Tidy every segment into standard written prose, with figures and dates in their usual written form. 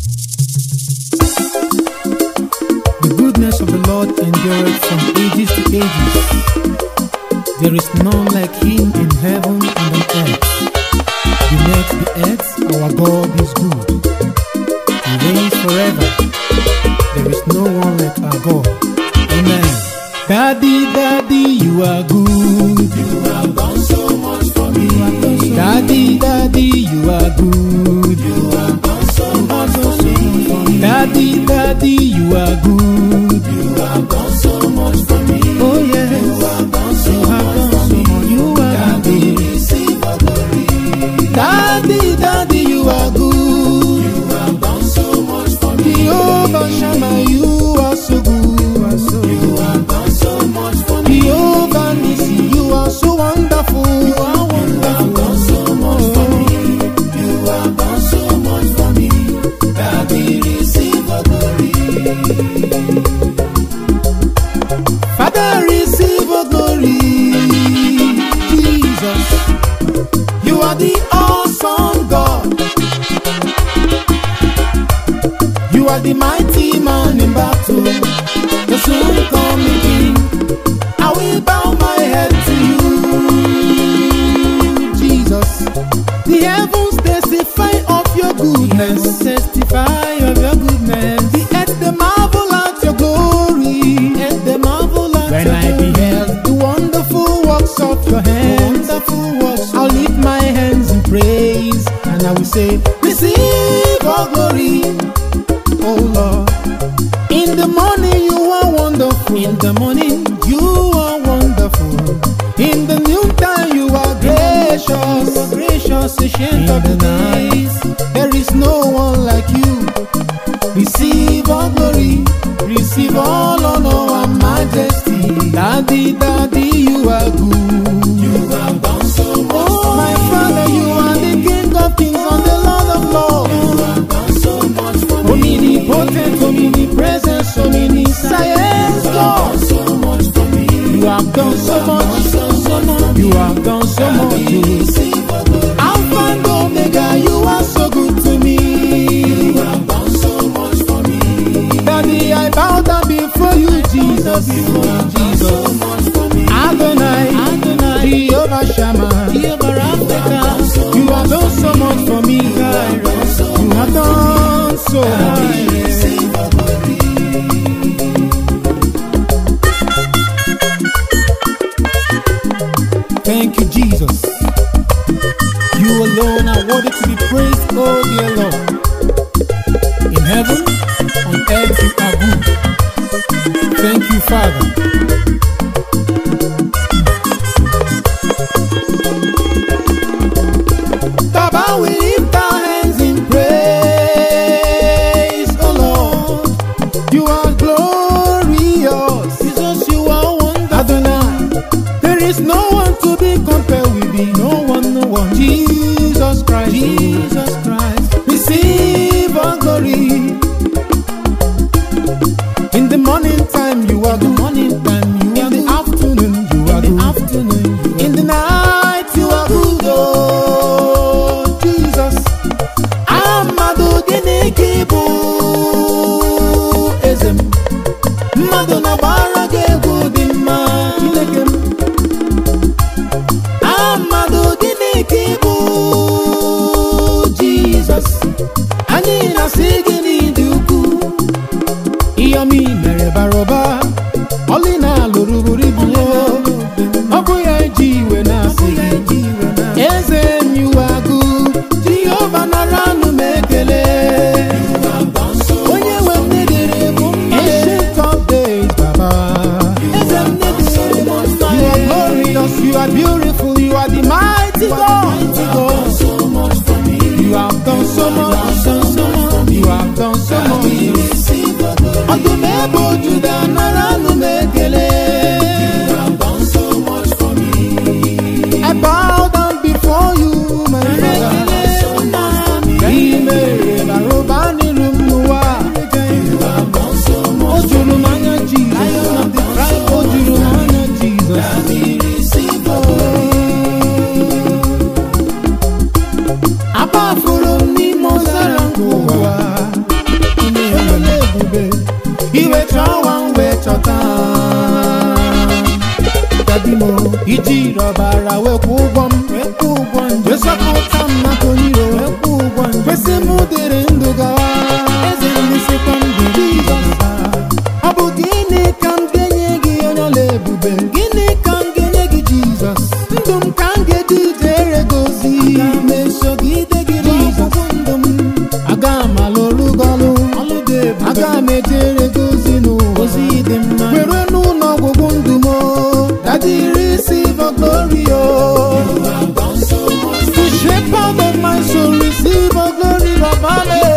The goodness of the Lord endureth from ages to ages. There is none like him in heaven and on earth. Beneath the earth, our God is good. He reigns forever. There is no one like our God. Amen. Daddy, Daddy, you are good. You have done so much for me. Daddy, Daddy, you are good. You have done so much for me. Daddy, Daddy, you are good. You have done so much for me. Oh yes, You have done so you have much done for so me. much. You are Daddy, good. receive the glory. Daddy, Daddy, you are good. You have done so much for me. Jehovah Shammah, you are so good. You have done so much for me. Jehovah Nissi, you are so wonderful. You are You have wonderful. done so much for me. You have done so much for me. Daddy, receive the glory. Father, receive all glory. Jesus, you are the awesome God. You are the mighty man in battle, the soon coming King. I will bow my head to you, Jesus. The heavens testify of your goodness, testify of your goodness. The earth they marvel at your glory, earth they marvel at when I beheld the wonderful works of your hands, wonderful works. I'll lift my hands in praise, and I will say, receive all glory, oh Lord. In the morning you are wonderful. In the morning you are wonderful. In the noontime you are gracious. You are gracious, ancient of the days. There is no one like you. Receive all glory, receive all honor and majesty. Daddy, Daddy, you are good. You have done so much Oh for my me. Father, you are the King of kings and the Lord of lords. You have done so much for me. Omnipotent, omnipresent, omniscience, You have God. done so much for me. You have done so much, you have done so much. Receive the glory. Alpha and Omega, you are so good to me. You have done so much for me. Daddy, I bow down before you, Jesus. You have done so much for me. Adonai, Jehovah Shammah, Jehovah Rapha. You have done so much for me, God. You have done so much. Receive the glory. Thank you, Jesus. You alone are worthy to be praised, oh dear Lord. In heaven, on earth, you are good. Thank you, Father. Baba, we lift our hands in praise, oh Lord. You are glorious. Jesus, you are wonderful. Adonai, there is no one to be compared with thee. No one, no one. Jesus Christ, Jesus Christ. Receive all glory. In the morning time, you are the morning time. You are the afternoon, you are the afternoon. In the night, you are good, oh Jesus. Amado Genekibu Ezem Madonna Barage Budima Kinekem Amado Genekibu Jesus Anina Sigini Duku Iyami Mere Baroba Olina Luruburi Bulo Obuya Jiwe Nasigi Ezem, you are good. Jehovah Naranu Mekele. You have done so When you were needed, ancient of days, Baba. Ezem, you are glorious, you are beautiful, you are the mighty God. much for me. You have done so much, you have ọbara wekwa ụgwọ m wesọpụta m maka onyiro kwesị m dịrị ndụ gawa eze ndị sikwa m dịrị Jizọs. Ọ bụ gịnị ka m ga-enye gị onye ọla ebube? Gịnị ka m ga-enye gị Jizọs? Ndụ m ka m ga-eji jere gị ozi, aga m esogide gị Jizọs. Ndụ m aga m alụrụ gị ọlụ, aga m ejere gị ozi n'ụwa dị mma. Were n'ụlọ ọgwụgwụ ndụ m, Daddy receive your glory, oh. The shepherd of my soul receive your glory, Baba.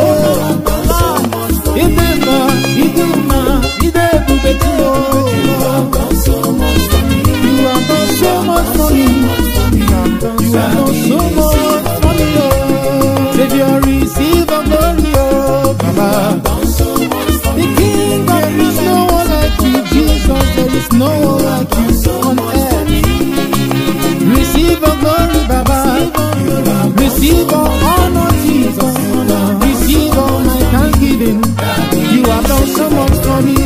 Idema, idema, idebubeti, oh. You have done so much for me. You have done so much for me. You have done so much for me, oh. Savior, receive your glory, oh, Baba. The King of Kings, no one like you, Jesus. There is no one like you on earth. Receive your glory, Baba. Receive all honor, Jesus. Receive all my thanksgiving. You have done so much for me.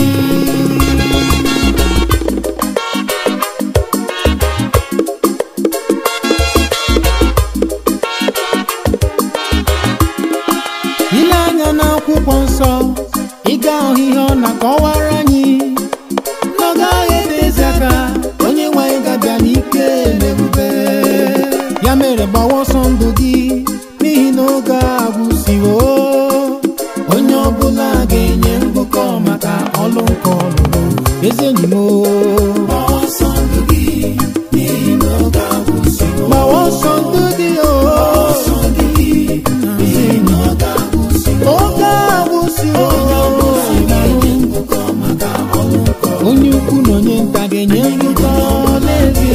Ile anya n'akwụkwọ nsọ, ị ga-ahụ ihe ọ na-akọwara anyị. N'oge agha edezi aka, onye nwe anyị ga-abịa n'ike na ebube. Ya mere gbawa ọsọ ndụ gị, n'ihi na oge agwụsiwo. Onye ọbụla ga-enye ngụkọ maka ọlụ nke ọ lụrụ. Ezi enyi m, gbawa ọsọ ndụ gị, n'ihi na oge agwụsiwo. Gbawa ọsọ ndụ gị, n'ihi na oge agwụsiwo. Oge agwụsiwo. Onye ukwu na onye nta ga-enye ngụkọ n'ezie.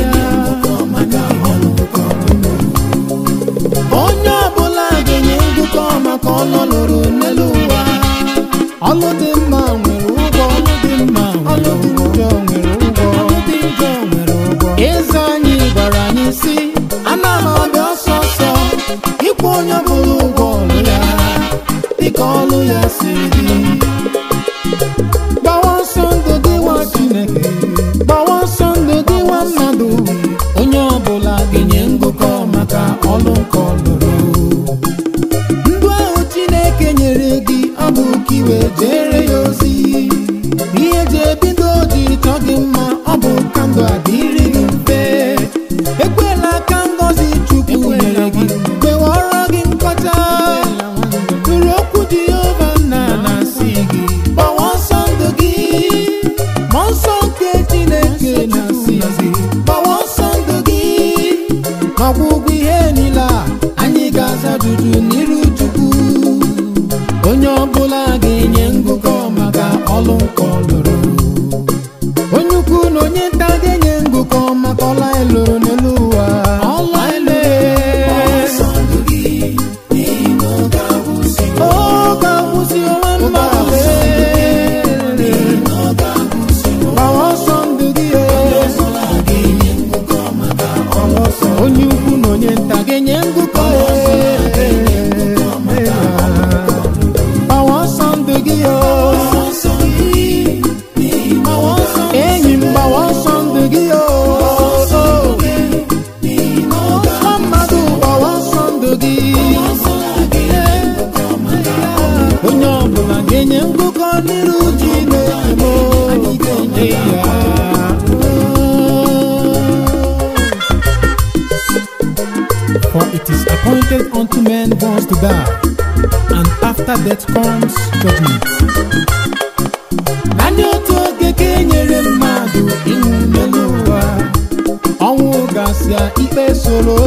Onye ọbụla ga-enye ngụkọ maka ọlụ lụrụ n'elu ụwa. Ọlụ dị mma nwere ụgwọ, ọlụ dị mma ọlụ dị njọ nwere ụgwọ, ọlụ dị njọ nwere ụgwọ. Eze anyị gwara anyị sị, ana m abịa ọsọ ọsọ ịkwụ onye ọbụla ụgwọ ọlụ ya dịka ọlụ ya siri dị. Gbawa ọsọ ndụ gị nwa Chineke, gbawa ọsọ ndụ gị nwa mmadụ. Onye ọbụla ga-enye ngụkọ maka ọlụ nke ọ lụrụ. Ndụ ahụ Chineke nyere gị, ọ bụ ka iwe jere ya ozi. Ihe ji ebido ji chọ gị mma, ọ bụ ka ndụ adịrị gị mfe. Ekwela ka ngọzi Chukwu nyere gị kwewọrọ gị nkọcha. Nụrụ okwu Jehova nna na-asị gị, gbawa ọsọ ndụ gị. Mmụọ nsọ nke Chineke na-asị gị, gbawa ọsọ ndụ gị. N'ọgwụgwụ ihe niile a, anyị ga-aza ajụjụ n'iru Chukwu. Onye ọbụla ga-enye ngụkọ maka ọlụ nke ọ lụrụ. Onye ukwu na onye nta ga-enye ngụkọ maka ọla eloro n'elu ụwa. Ọla ele oge agwụsị ọla mba ale. Gbawa ọsọ ndụ gị, onye ukwu na onye nta ga-enye ngụkọ. Gbawa ọsọ ndụ gị, enyi m, gbawa ọsọ ndụ gị. Ọsọ mmadụ, gbawa ọsọ ndụ gị. Onye ọbụla ga-enye ngụkọ n'iru Chineke. For it is appointed unto men once to die, and after death comes judgment. Naanị otu oge ka e nyere mmadụ ịnwụ n'elu ụwa. Ọnwụ gasịa, ikpe soro.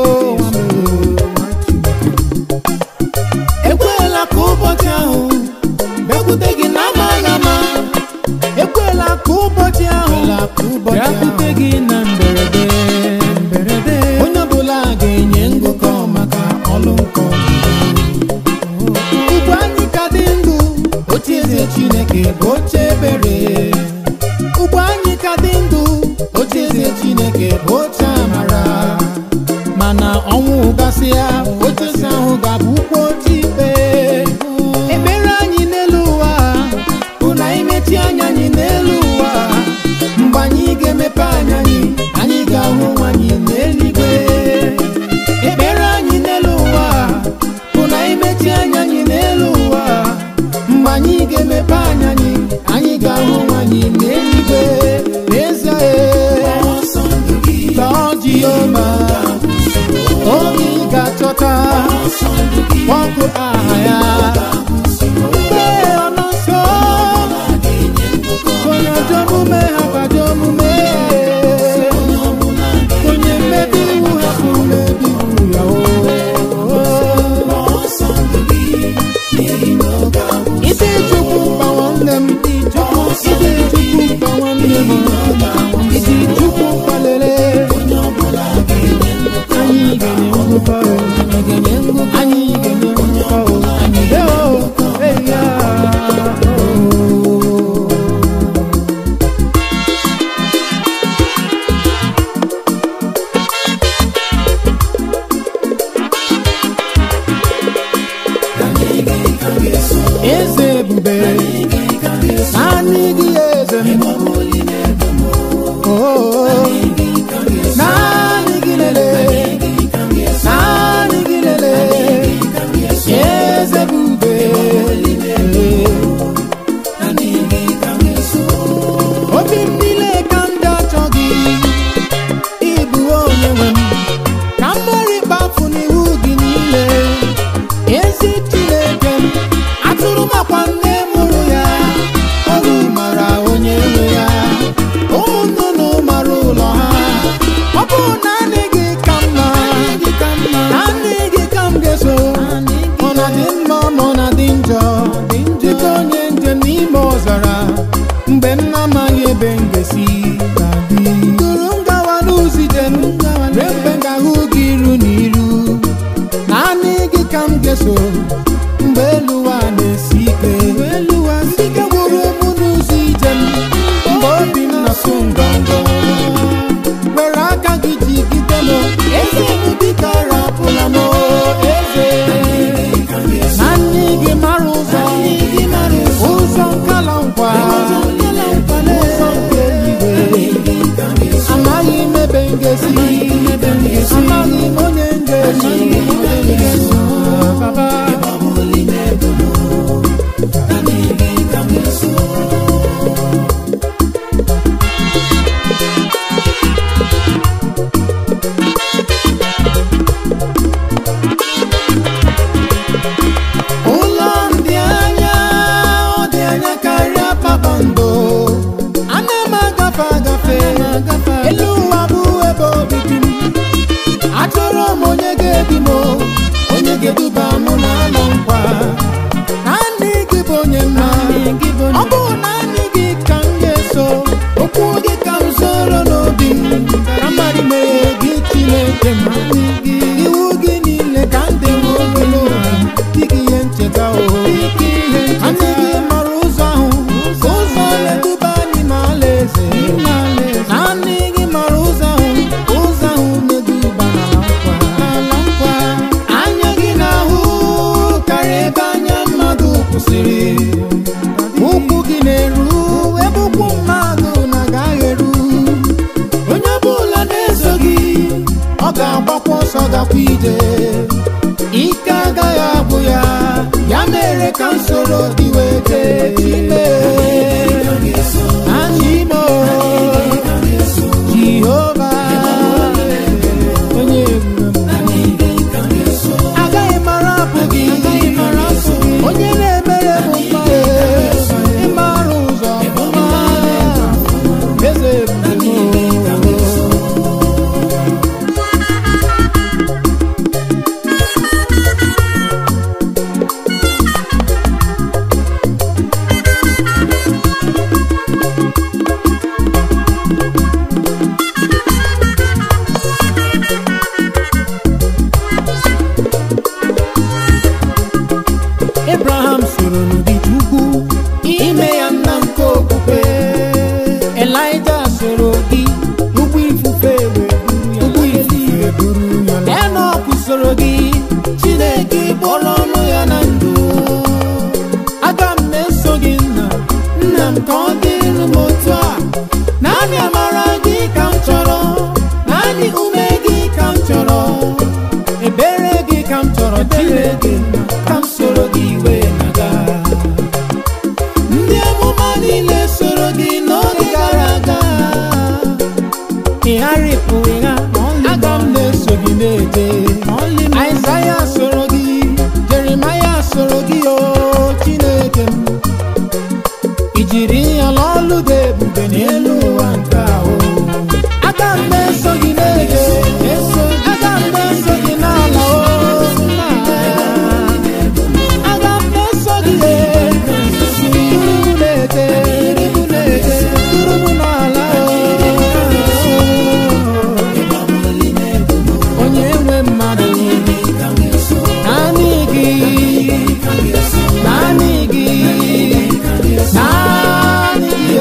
Ekwela ka ụbọchị ahụ bịakwute gị n'amaghị ama. Ekwela ka ụbọchị ahụ bịakwute gị na mberede. Onye ọbụla ga-enye ngụkọ maka ọlụ nke ọ lụrụ. Ugbu anyị ka dị ndụ, oche eze Chineke bụ oche ebere. Ugbu anyị ka dị ndụ, oche eze Chineke bụ oche amara. Mana ọnwụ gasịa, oche eze ahụ ga-abụkwa oche ikpe. Ekpere anyị n'elu ụwa bụ na imechi anya anyị n'elu ụwa. Mgbe anyị ga-emepe anya anyị ga-ahụ ga-emepe anya anyị ga-ahụ nwanyị n'eluigwe n'ezie. Tọọ Jehova onye ị ga-achọta, kpọkụ aha ya mgbe ọ nọ nso. Onye ajọ omume hapụ omume, onye mmebi iwu hapụ mmebi iwu ya. Isi Chukwu mkpa nwanne m, isi Chukwu mkpa nwanne m, isi Chukwu mkpa lele. Anyị ga-enye ngụkọ, anyị ga-enye ngụkọ, anyị deo eya. Eze ebube, naanị gị eze m, naanị gị lele, naanị gị lele. Eze ebube, obi m niile ka m ga-achọ gị, ịbụ onye nwe m, ka m mara ịkpafu n'iwu gị niile. Ezi Chineke m, atụrụ m akwa nne mụrụ ya, ọrụ mara onye nwe ya, ụmụ nnụnụ mara ụlọ ha. Ọ bụ naanị gị ka m ma, naanị gị ka m ga-eso. Ọ na-adị mma ma ọ na-adị njọ, dịka onye njem n'ime ọzara, mgbe m na-amaghị ebe m ga-esi. Duru m gawa n'ụzọ ije m, ruo mgbe m ga-ahụ gị iru na iru. Naanị gị ka m ga-eso mgbe elu ụwa na-esi ike. Ndị ike gwụrụ m n'ụzọ ije m, mgbe obi m na-asụ ngọngọ. Were aka gị jigide m, eze m biko arapụla m. Eze, naanị gị mara ụzọ, ụzọ nkala nkwa, ụzọ nke eluigwe. Amaghị m ebe m ga-esi, amaghị m onye m ga-esi. Baba, ụlọ dị anya, ọ dị anya karịa kpakpando. Ana m agafe elu ụwa bụ ebe obibi m. Achọrọ m onye ga-ebi m, onye ga-eduba m n'ala nkwa. Naanị gị bụ onye mma, ọ bụ naanị gị ka m ga-eso. Okwu gị ka m zoro n'obi m, ka mmadụ mere gị Chineke m. Iwu gị niile ka m dewe ogologo, dịka ihe ncheta o. Naanị gị mara ụzọ ahụ, ụzọ na-eduba n'ime alaeze. Naanị gị mara ụzọ ahụ, ụzọ ahụ na-eduba n'ala nkwa. Anya gị na-ahụ karịa ebe anya mmadụ kwụsịrị. Ụkwụ gị na-eru ebe ụkwụ mmadụ na-agaghị eru. Onye ọbụla na-eso gị, ọ ga-agbakwa ọsọ gakwa ije. Ike agaghị agwụ ya, ya mere ka m soro gị wee jee Chime. Achimo Jehova, onye ebube m, agaghị mara apụ gị, onye na-emere m mma. Ịmara ụzọ ọma, eze ebube m. Abraham soro n'ụdị Chukwu, ime ya nna nke okpukpe. Elijah soro gị, ugwu ifufe buru ya. Enoch soro gị, Chineke kpọrọ ọnụ ya na ndụ. Aga m na-eso gị nna m, ka ọ dịrị m otu a. Naanị amara gị ka m chọrọ, naanị ume gị ka m chọrọ, ebere gị ka m chọrọ. Chineke, ka m soro gị wee naga. jiri ya lọlụ dị ebube n'elu ụwa nke ahụ. Aga m eso gị na-ege, aga m eso gị n'ala o. Aga m eso gị duru m n'ala o. Onye nwe mmadụ, naanị gị, naanị gị, naanị gị,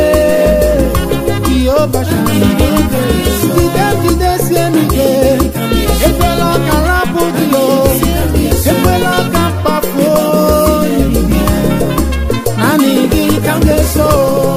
Jehova Shammah. Jidesie m ike, ekwela ka rapụ gị o, ekwela ka mkpafuo gị, naanị gị ka m ga-eso.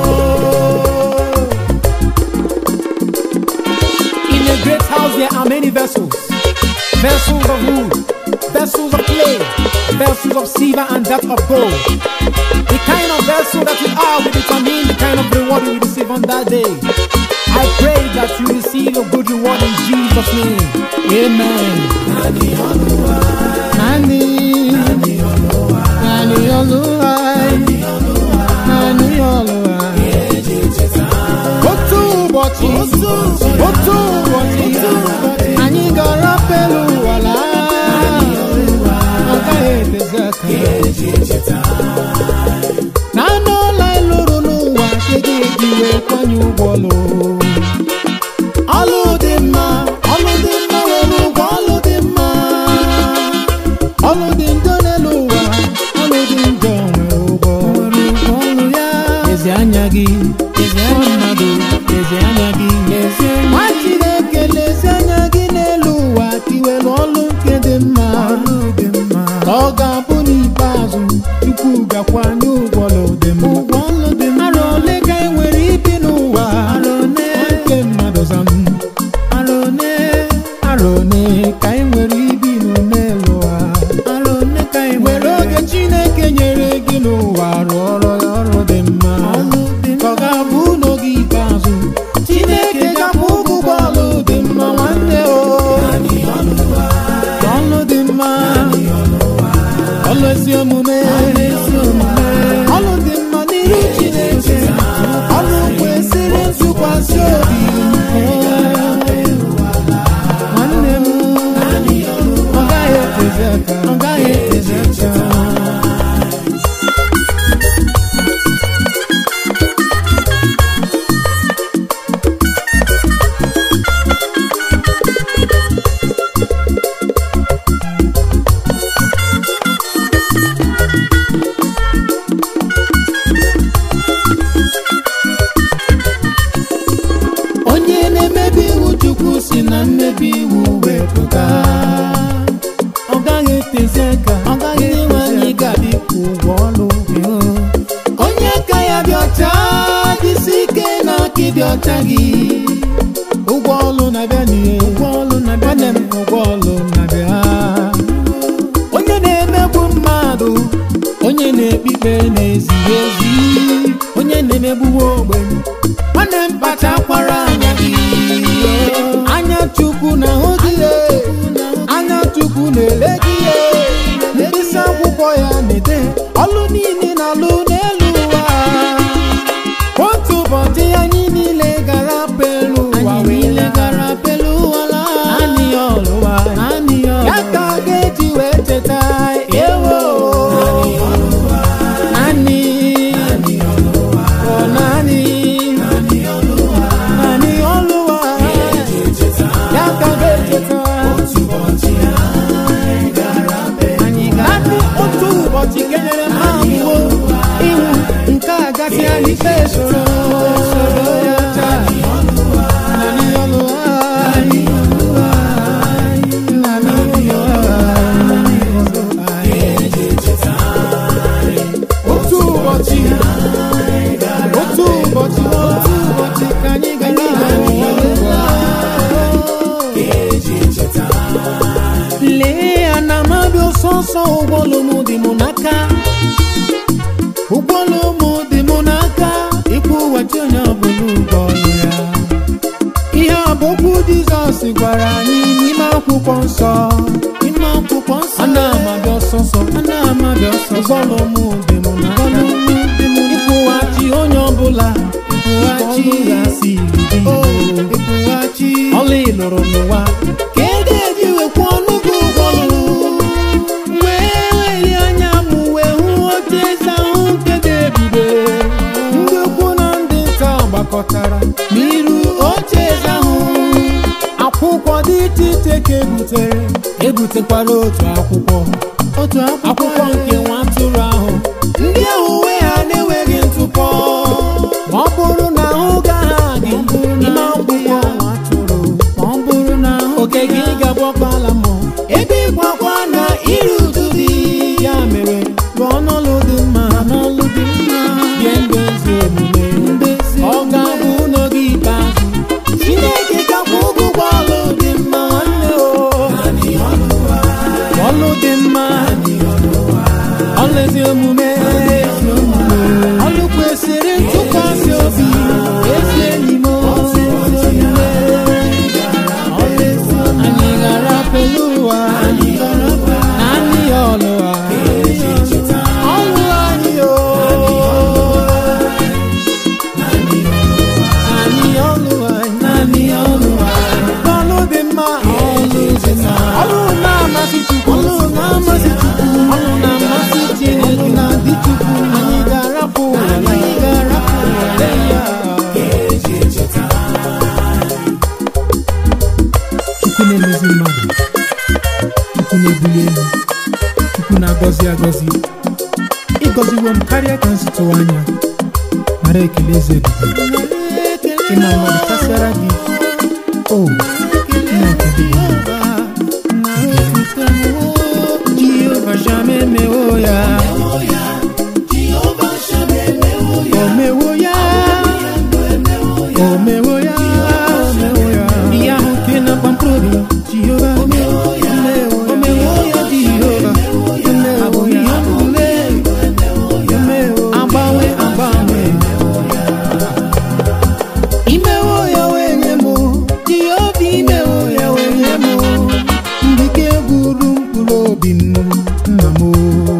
In a great house there are many vessels, vessels of wood, vessels of clay, vessels of silver and that of gold. The kind of vessel that you are will determine the kind of reward you will receive on that day. I pray that you receive a good reward in Jesus' name. Amen. Nani Oluwa, Nani Oluwa, Nani Oluwa, Nani Oluwa. Otu ụbọchị, anyị gara pelu wala. Naanị ọla ịlụrụ n'ụwa kedu eji wee kwanye ụgbọlụ. Ọlụ dị mma, ọlụ dị mma nwere ụgwọ, ọlụ dị mma. Ọlụ dị njọ n'elu ụwa, ọlụ dị njọ nwere ụgwọ ọlụ ya. Ezi anya gị, ezi mmadụ, ezi anya gị, nwa Chineke lezi anya gị n'elu ụwa, tiwelu ọlụ nke dị mma. Ka ọ ga-abụ n'ikpeazụ Chukwu gakwanye ụgbọlụ dị mma. Arọ ole ka e nwere ibi n'ụwa, nke mmadụ zam. Arọ ole ka e nwere ibi n'elu ụwa, nwere oge Chineke nyere gị n'ụwa rụọrọ ya ọrụ dị mma. Ka ọ ga-abụ n'oge ikpeazụ Chineke ga-akwụ ụgbọlụ dị mma. Nwanne o, ọlụ dị mma, ọlụ ezi omume, ọlụ dị mma n'ihu Chineke, ọlụ kwesịrị ntụkwasị obi. Nwanne m, ọ gaghị etezi aka, ọ gaghị etezi aka. Si na mmebi iwu wepụta, ọ gaghị etezi aka, ọ gaghị enwe anyị ga-abịkwu ụgwọ ọlụ. Onye ka ya dị ọcha, dịsi ike na aka dị ọcha gị. Ụgwọ ọlụ na-abịa n'ihe, nwanne m, ụgwọ ọlụ na-abịa. Onye na-emegbu mmadụ, onye na-ekpe ikpe na-ezighị ezi, onye na-emegbuwe ogbenye, nwanne m, kpachakwara anya gị. Anya Chukwu na-ahụ gị, anya Chukwu na-ele gị. Mkpịsị akwụkwọ ya na-ede ọlụ niile na-alụ n'elu ụwa. Otu ụbọchị anyị niile gara pelu ụwa, naanị ọlụwa ya ka a ga-eji wee cheta ewo. Naanị otu ụbọchị kenyere m ahụhụ iwu nke a gasị anyị ikpe soro ya taa. Otu ụbọchị ka anyị gara lee ya na mmadụ ọsọsọ. Ụgbọelu m dị m n'aka, ụgbọelu m dị m n'aka, ịkwụghachi onye ọbụla ụgwọ ọlụ ya. Ihe a bụ okwu Jizọs gwara anyị n'ime akwụkwọ nsọ. Ana amabịa ọsọsọ, ụgbọelu m dị m n'aka, ịkwụghachi ọbụla ọlụ ya siri dị ọlụ ịlụrụ n'ụwa ka ego eji wekwa ọnụ gị ụgwọ ọlụ wee weli anya m wee hụ oche eze ahụ nke dị ebube ndị ukwu na ndị nta gbakọtara n'iru oche eze ahụ akwụkwọ dị iche iche ka ebutekwara otu akwụkwọ nke nwa atụrụ ahụ ndị ahụ uwe ha na-enweghị ntụpọ ma ọ bụrụ na ahụ gaghị adị n'ime akwụkwọ nwa atụrụ ma ọ bụrụ na oke gị ga-agbakwala mmụọ ebe ịgbakwa na iru uju dị ya mere rụọ n'ọlụ dị mma bie ndụ ezi omume ọ ga-abụ n'oge ikpeazụ Chineke gakwa ụgwọ ọlụ dị mma nwanne ọlụ dị mma ọlụ ezi omume ọlụ kwesịrị ntụkwasị obi ezi enyi m anyị gara pelu ụwa naanị ọlụ anyị ọlụ dị mma ọlụ na-amasị Chukwu ọlụ na-amasị Chineke na-adị Chukwu anyị ga-arapụ ya Chukwu na-emezi mmadụ Chukwu na-ebuli elu Chukwu na-agọzi agọzi ịgọziwo m karịa ka m si tụwa anya nara ekele eze ebube ịma mmadụ kasịara gị o Jehovah jamais mewoya omewoya ya hukina pamprodi Jehovah omewoya Jehovah abomi abule agbanwe imewoya wenye mo Jehovah imewoya wenye mo ndike guru mkpụrụ obi m nna m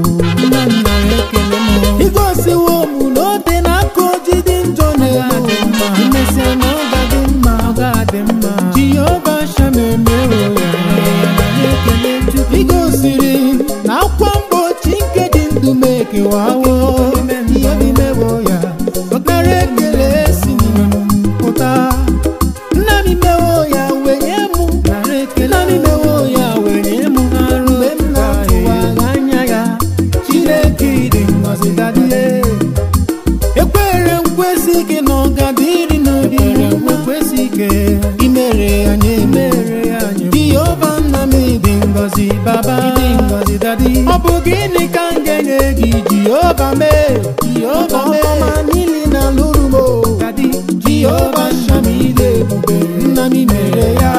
igosiwo m n'obe n'aka oji dị njọ na-egbu imesịa na ọ ga-adị mma Jehovah Shammah emewo ya igosiri na akwa mgbochi nke dị ndụ m ekewawo ihe imewo ya ọkara ekele si pụta nna m imewo ya wenye mụ nna m imewo ya wenye mụ mgbe m na-atụwaghị anya ya Chineke dị ngọzi dadie ekwere nkwesị ike na ọgadịrị n'obi nkwesị ike imere anyị Jehovah nna m dị ngọzi baba dadi ọ bụ gịnị ka m ga-enye gị Jehovah mee ọma niile na lụrụ m dadi Jehovah Shammah ile ebube nna m mere ya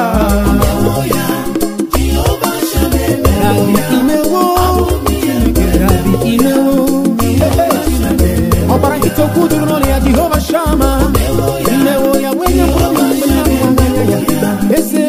ọbara nkịta okwu dụrụ n'ọnụ ya Jehovah Shammah imewo ya wenye mkpụrụ ya eze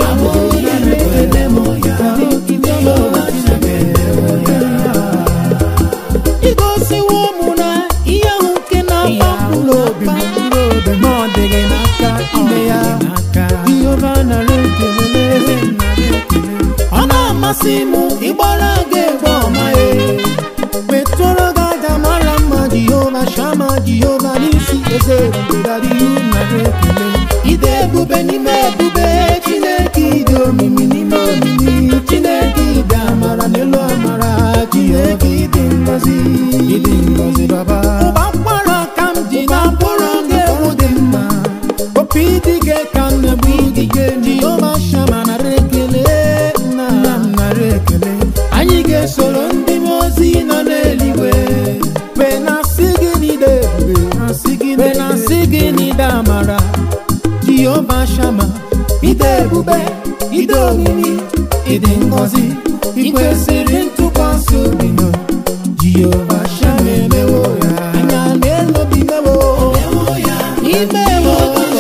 igosiwo mụ na ihe ahụ nke na-agba mkpụrụ obi ma ọ dịghị n'aka ime ya Jehovah nara ekele ọ na-amasị m ịgbara gị egbe ọma metụrụ gị aja mara mma Jehovah Shammah Jehovah n'isi eze ebube dadi nara ekele ide ebube n'ime ebube Chineke ide omimi n'ime omimi Chineke ide amara n'elu amara Chineke ide ngọzi baba ụba mkpara ka m ji na mkpụrụ gị egwu dị mma opi dike ka m na-egbu dike Jehovah Shammah nara ekele nna m nara ekele anyị ga-esoro ndị ozi nọ n'eluigwe wee na-asị gị n'ide ebube wee na-asị gị n'ide amara Jehovah Shammah ide ebube ide omimi ịdị ngọzi ikwesịrị ntụkwasị obi nọ Jehovah Shammah emewo ya anya na-elobi mewo imewo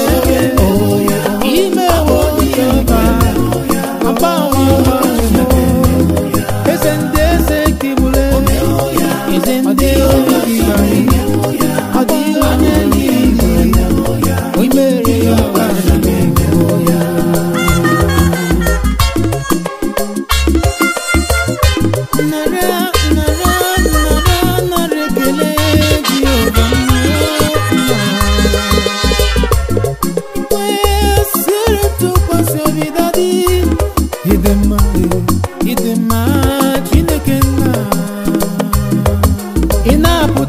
Jehovah agbanwe eze ndị eze kibule eze ndị obi ọ dịghị onye niile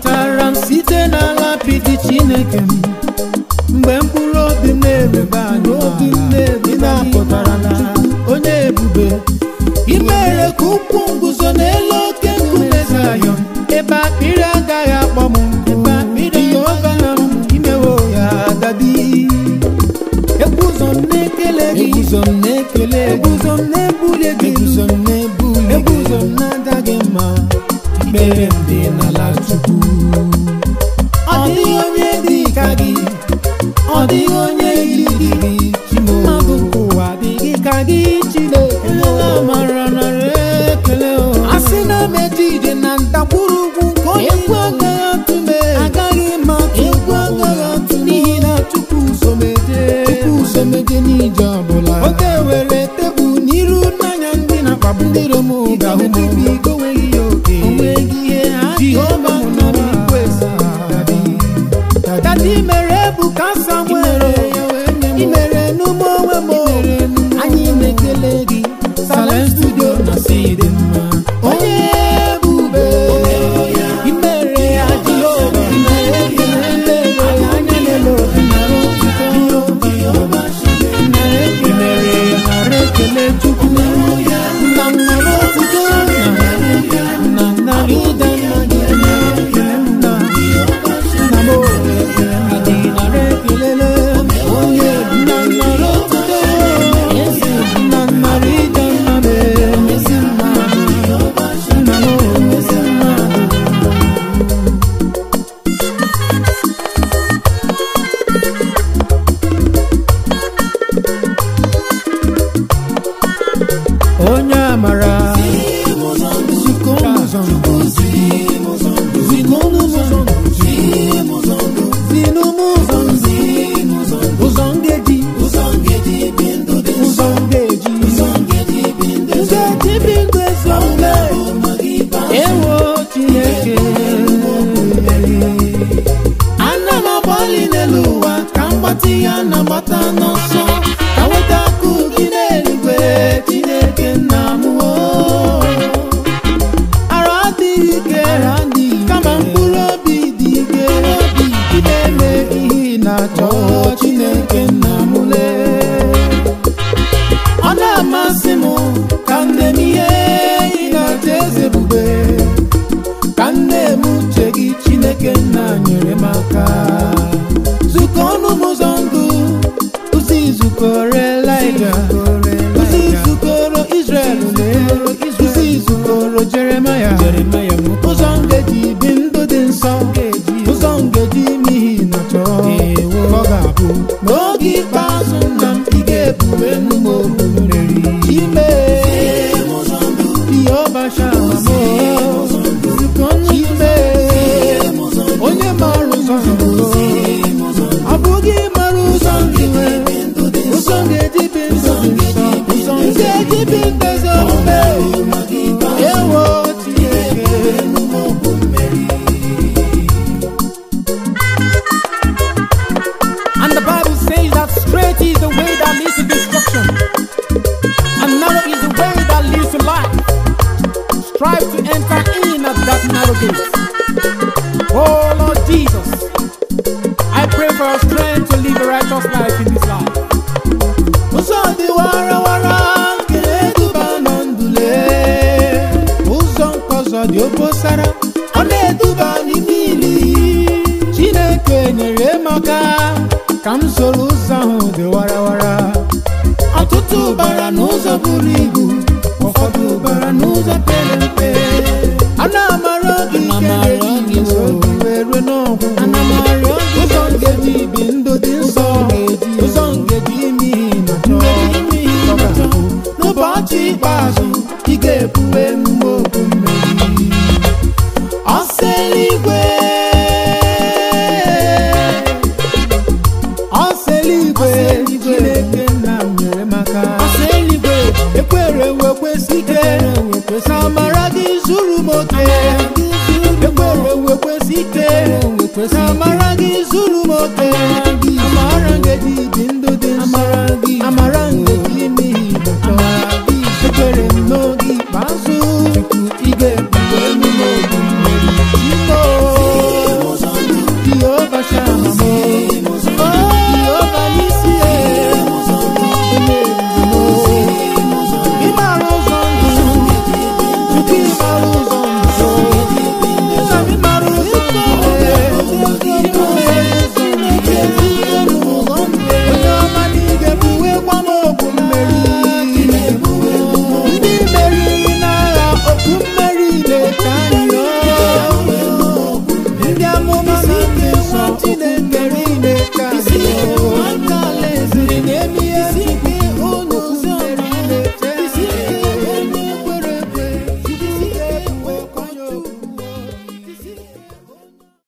Apụtara m site n'ala apịtị Chineke m, mgbe mkpụrụ obi m na-erebe anya obi m na-ebi na-apụtara na onye ebube. I mere ka ụkwụ m guzo n'elu oke nkume Zayọn, ebe akpịrị agaghị akpọ m nkụ, ebe akpịrị Jehova na m imewo ya dadi. Eguzo m na-ekele gị, eguzo m na-ekele, eguzo m na-ebuli gị, eguzo m na-ebuli, eguzo m na-ada gị mma. Ikpere m dị n'ala Chukwu. Ọ dịghị onye dị ka gị, ọ dịghị onye yiri gị, mmadụ ụwa adịghị ka gị Chineke. Amara nara ekele o. Asị na meji ije na ndagwurugwu nke onye egwu agaghị atụme, agaghị m atụ egwu agaghị atụ, n'ihi na Chukwu someje, Chukwu someje n'ije ọbụla. Oge were tebụl n'iru n'anya ndị na-akpagbu ndị Rom ga-ahụ m obi onweghị ya oke, onweghị ihe ha Jehova nọ n'igwe eze. Dadi mere ebuka Samuel, i mere n'ụmụ onwe m, anyị na-ekele gị. Salem Studio na sidi mma, onye ebube i mere ya Jehova, i mere ya anya n'elu obi nara otuto, i mere ya nara ekele Chukwu na nara otuto na nara ịda mma gị ekele nna m adị nara ekelele onye na nara otuto ezi na nara ịda mma ezi mmadụ nna m ezi mmadụ. Onye amara ziko n'ụzọ ndụ, ziko n'ụzọ ndụ, zinụmụ ụzọ ndụ, ụzọ ngeji, ụzọ ngeji bi ndụ dị nsọ, ụzọ ngeji bi ndụ ezi omume. Ewo Chineke, ana m agbalị n'elu ụwa ka mgbatị ya na-agbata n'ọsọ, ka nweta akụ gị n'eluigwe Chineke nna m. Ara adịghị ike, kama mkpụrụ obi dị ike, ị na-eme ihe ị na-achọ Chineke nna m. Ọ na-amasị m ka m na-eme ihe ị na-achọ eze ebube, ka m na-eme uche gị Chineke nna nyere m aka. Zukọ n'ụmụ ụzọ ndụ, ụzọ izukọrọ Elaịja, ụzọ izukọrọ Izrel, ụzọ izukọrọ Jeremaya, ụzọ ngeji bi ndụ dị nsọ, ụzọ ngeji ime ihe na-achọ. Ọ ga-abụ n'oge ikpeazụ nna m, ị ga-ebube n'ụmụ obu mmeri ime Jehova Shama m ime onye mara ụzọ ndụ, ọ bụghị mara ụzọ ndụ, ụzọ ngeji bi ndụ dị nsọ, ụzọ ngeji bi ndụ ezi omume. Ewo Chineke. And the Bible says that straight is the way that leads to destruction, and narrow is the way that leads to life. Strive to enter in at that narrow gate. Oh Lord Jesus, I pray for your strength to live a righteous life in this life. Ụzọ dị warawara nke na-eduba na ndule, ụzọ nke ọzọ dị obosara, ọ na-eduba n'ime ili. Chineke nyere m aka ka m soro ụzọ ahụ dị warawara. Ọtụtụ bara n'ụzọ buru ibu, ụfọdụ bara n'ụzọ pere mpe. Ana amara gị ike were n'ọgwụ, ụzọ ngeji bi ndụ dị nsọ, ụzọ ngeji ime ihe na-achọ. N'ụbọchị ikpeazụ ị ga-ebube n'ụmụ obu mmeri. Ọsọ eluigwe, ọsọ eluigwe Chineke nna m nyere m aka. Ọsọ eluigwe ekwere wee kwesị ike, na amara gị zuru m oke. Ekwere wee kwesị ike, na amara gị zuru m oke.